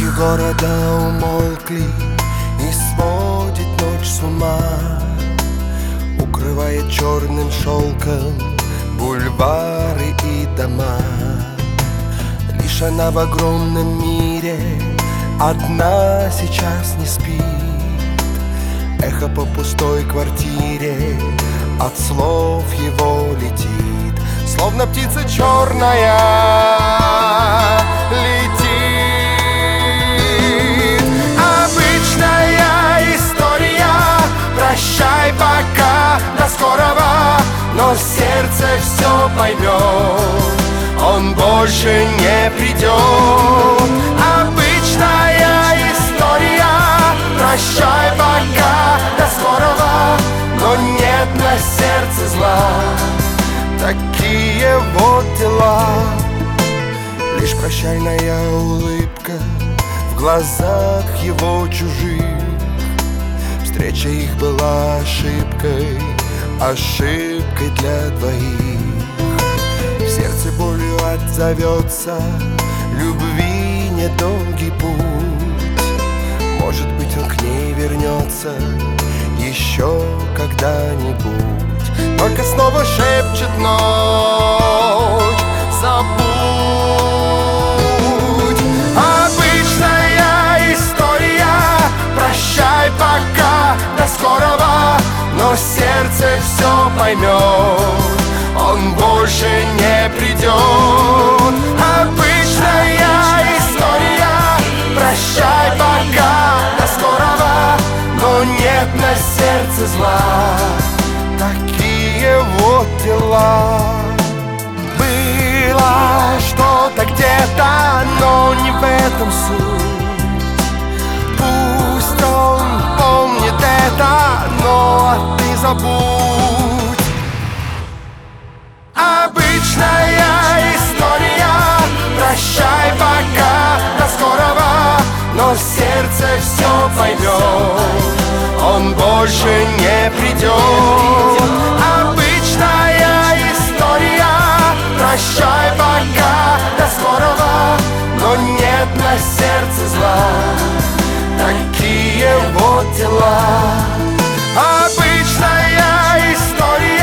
Звуки города умолкли, и сводит ночь с ума, укрывает черным шелком бульвары и дома. Лишь она в огромном мире одна сейчас не спит. Эхо по пустой квартире от слов его летит, словно птица черная летит. Обычная история, прощай пока, до скорого. Но сердце все поймет, он больше не придет. Обычная история, прощай пока, до скорого. Но нет на сердце зла, такие вот дела. Лишь прощальная улыбка в глазах его чужих. Встреча их была ошибкой, ошибкой для двоих. В сердце болью отзовется, любви недолгий путь. Может быть, он к ней вернется еще когда-нибудь. Только снова шепчет ночь: забудь. Обычная история, прощай пока, до скорого. Но сердце все поймет, он больше не придет. Обычная история, прощай пока, до скорого. Но нет на сердце зла, такие вот дела. Было что-то где-то, но не в этом суть. Пусть он помнит это, но ты забудь. Обычная история, прощай пока, до скорого. Но сердце все поймет, он больше не придет. Обычная история, прощай пока, до скорого. Но нет на сердце зла, такие вот дела. Обычная история.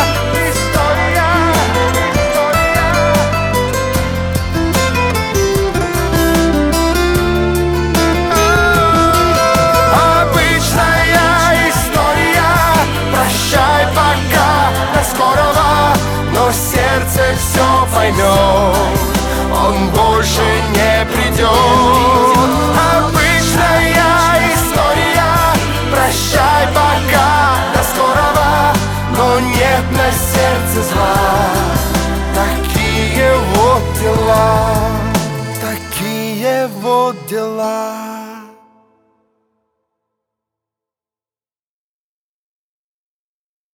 Сердце все поймет, он больше не придет. Обычная история, прощай пока, до скорого. Но нет на сердце зла, такие вот дела, такие вот дела.